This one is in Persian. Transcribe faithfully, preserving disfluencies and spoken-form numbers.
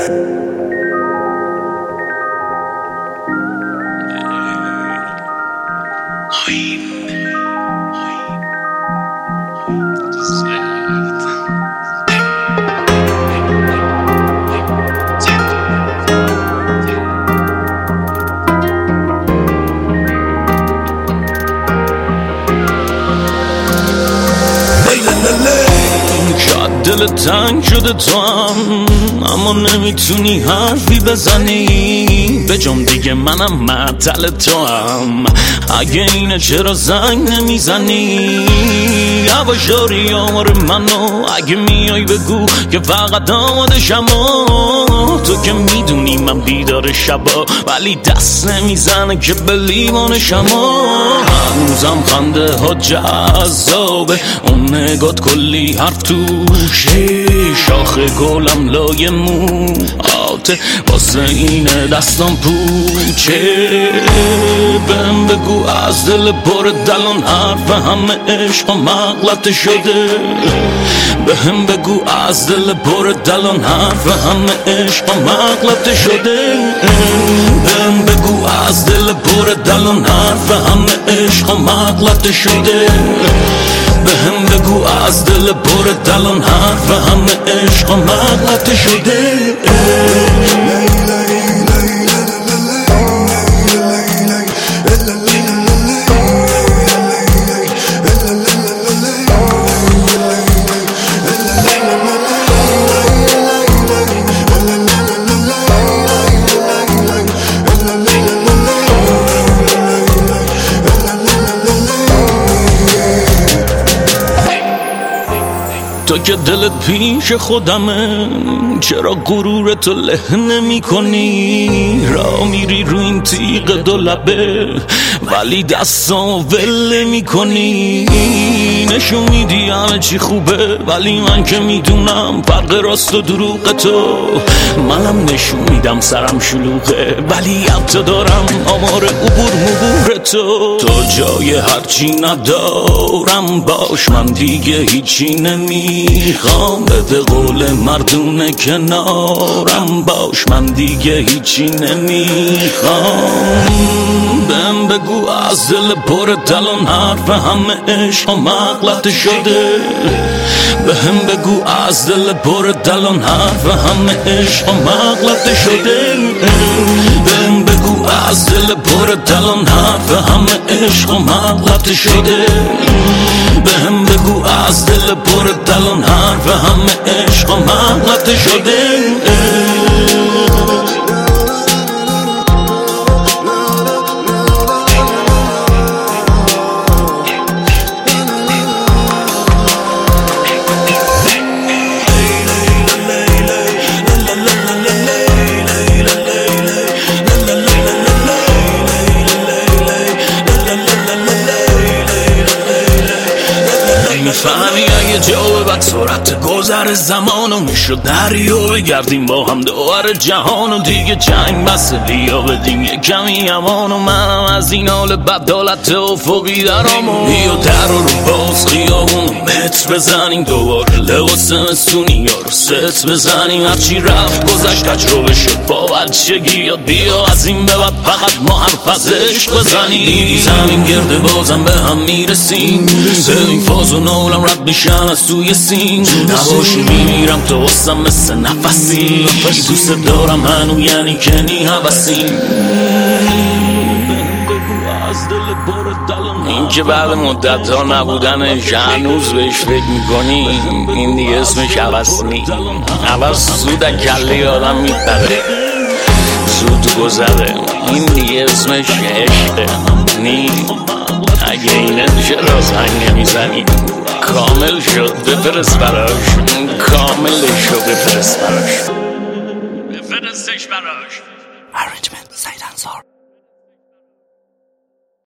دل تنگ شده تو هم، اما نمیتونی حرفی بزنی به جام دیگه منم معطل تو هم. اگه اینه چرا زنگ نمیزنی؟ یواشاری آمار منو اگه میای بگو که فقط آمادشم. تو که میدونی من بیدار شبا، ولی دست نمیزنه که به لیوانشم. هنوزم خنده ها جذابه، اون نگات کلی حرف توشه. شاخ گلم لای موهاته، واسه اینه دستم پوچه. بهم بگو از دل پر دلان حرف همه عشق مغلطه شده. بهم بگو از دل پر دلان حرف همه عشق مغلطه شده. بهم بگو از دل پر دلان حرف همه عشق مغلطه شده. بهم بگو از دل پر دلان حرف همه عشق مغلطه شده. تو که دلت پیش خودمه، چرا غرور تو له نمی کنی؟ را میری رو این تیغ دو لبه، ولی دستامو ول نمی کنی. نشون میدی همه چی خوبه، ولی من که میدونم فرق راست و دروغ تو. منم نشون میدم سرم شلوغه، ولی حتی دارم آمار عبور مبور تو. تو جای هرچی ندارم باش، من دیگه هیچی نمیخوام. به قول مردونه کنارم باش، من دیگه هیچی نمیخوام. بهم بگو از دل پر دلان حرف همه عشق مغلطه شده. بهم بگو از دل پر دلان حرف همه عشق مغلطه شده. بهم بگو از دل پر دلان حرف همه عشق مغلطه شده. بهم بگو از دل پر دلان حرف همه عشق مغلطه شده. میفهمی اگه جواب بعد سرعت گذر زمانو میشد دریا بگردیم با هم دوار جهانو. دیگه جنگ بس بیا بدیم یه کمی امانو. منم از این حال بدالت افقی درامو. بیا در رو باز خیابونو متر بزنیم، دوباره لباس مستونی یا رو ست بزنیم. هرچی رفت گذشت تجربه شد با بچگی یاد. بیا از این به بعد فقط ما حرف از عشق بزنیم. زمین گرده بازم به هم میرسیم، ببین فاز و نولم رد میشن از توی سین. نباشی میمیرم تو واسم مثل نفسی. دوست دارم هنو یعنی کنی حوثیم. این که بعد مدت ها نبودنش هنوز بهش فکر میکنی، این دیگه اسمش حوث نی. حوث زود کله آدم میپره، زود گذره. این دیگه اسمش عشقه نی. اگه اینه چرا زنگ نمیزنی؟ کامل شد بفرست براش، کاملش شد بفرست براش، بفرستش براش.